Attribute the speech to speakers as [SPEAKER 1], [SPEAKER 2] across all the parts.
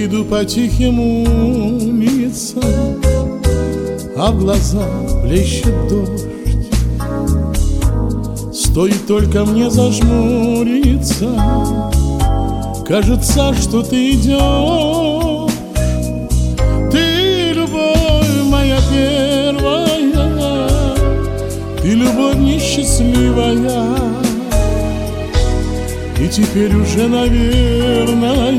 [SPEAKER 1] Иду по тихим улицам, а в глаза плещет дождь. Стоит только мне зажмуриться, кажется, что ты идешь. Ты любовь моя первая, ты любовь несчастливая. И теперь уже, наверное,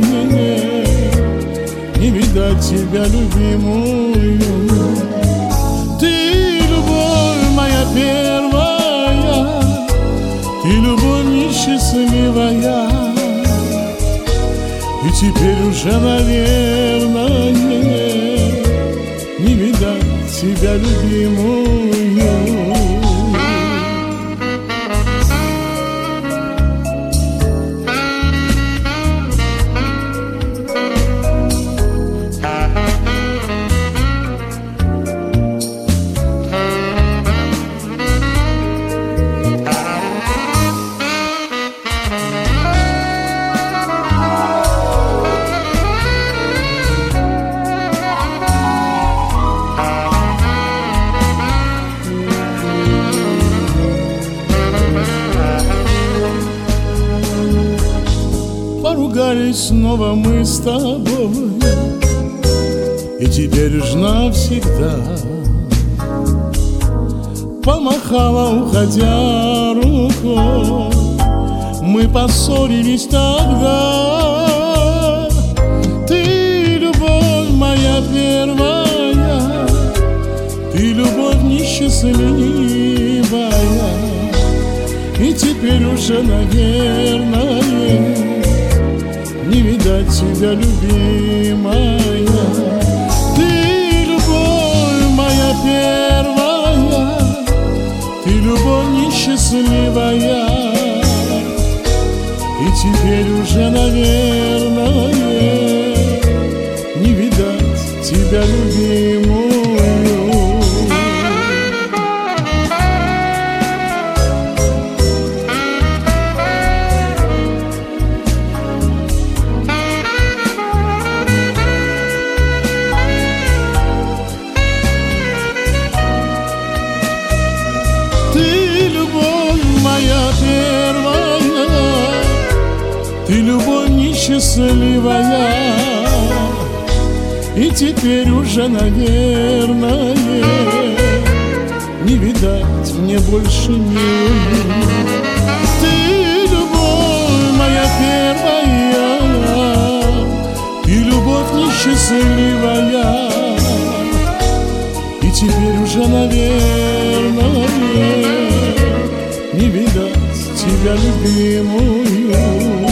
[SPEAKER 1] не видать тебя, любимую. Ты любовь моя первая, ты любовь несчастливая. И теперь уже, наверное, не видать тебя, любимую. Поругались снова мы с тобой, и теперь уж навсегда. Помахала, уходя, рукой, мы поссорились тогда. Ты любовь моя первая, ты любовь несчастливая. И теперь уже, наверное, не видать тебя, любимая. Ты любовь моя первая, ты любовь несчастливая. И теперь уже, наверное, не видать тебя, любимую. Моя первая, ты любовь несчастливая. И теперь уже, наверное, не видать мне больше милую. Ты любовь моя первая, ты любовь несчастливая. И теперь уже, наверное, не видать тебя, любимую.